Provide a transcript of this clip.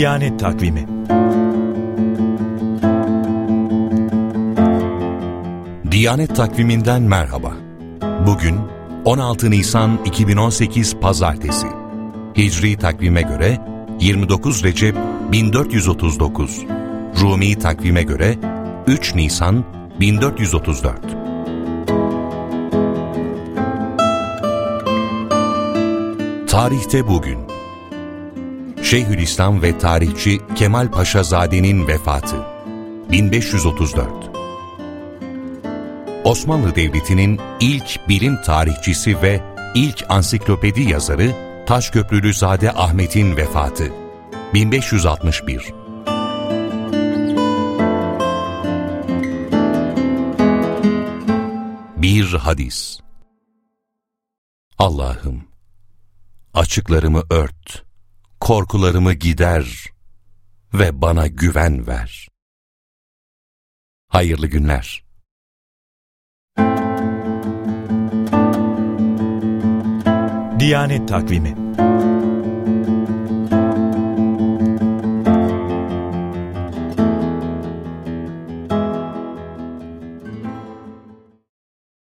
Diyanet Takvimi. Diyanet Takvimi'nden merhaba. Bugün 16 Nisan 2018 Pazartesi. Hicri takvime göre 29 Recep 1439. Rumi takvime göre 3 Nisan 1434. Tarihte bugün Şeyhülislam ve tarihçi Kemal Paşazade'nin vefatı 1534. Osmanlı Devleti'nin ilk bilim tarihçisi ve ilk ansiklopedi yazarı Taşköprülüzade Ahmet'in vefatı 1561. Bir hadis. Allah'ım, açıklarımı ört, korkularımı gider ve bana güven ver. Hayırlı günler. Diyanet Takvimi.